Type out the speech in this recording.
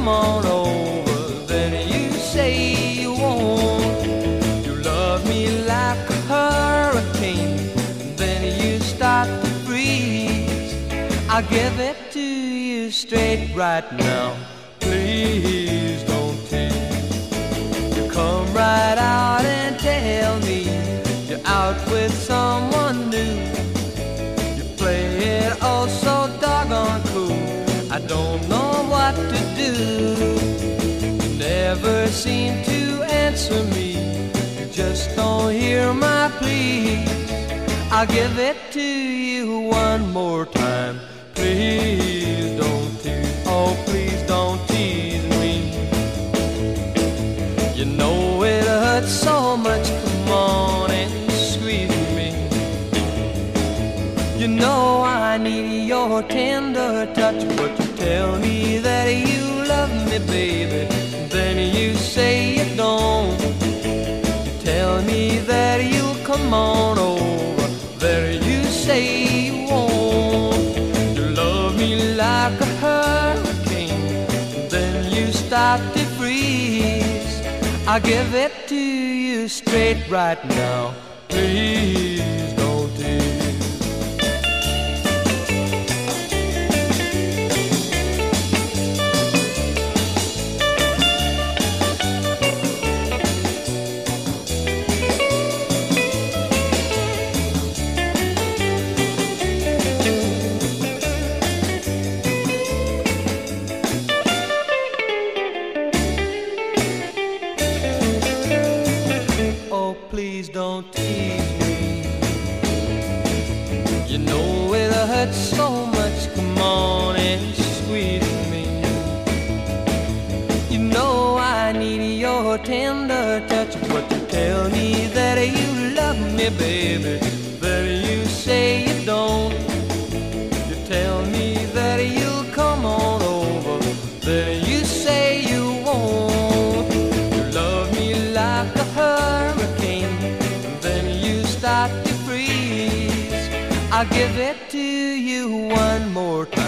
come on over. Then you say you won't. You love me like a hurricane. Then you start to freeze. I'll give it to you straight right now. Please don't tease. You come right out and tell me you're out with someone new. You play it oh so doggone cool. I don't know what to do. You never seem to answer me. You just don't hear my pleas. I'll give it to you one more time. Please don't tease. Oh, please don't tease me. You know it hurts so much. Come on and squeeze me. You know I need your tender touch, but you tell me that you love me, baby. Then you say you don't. You tell me that you'll come on over. There you say you won't. You love me like a hurricane. Then you start to freeze. I'll give it to you straight right now. Please don't tease. Please don't tease me. You know it hurts so much. Come on and squeeze me. You know I need your tender touch, but you tell me that you love me, baby. But you say you don't. You tell me that you'll come on over. Then you say you won't. You love me like a hurricane. Start to freeze. I'll give it to you one more time.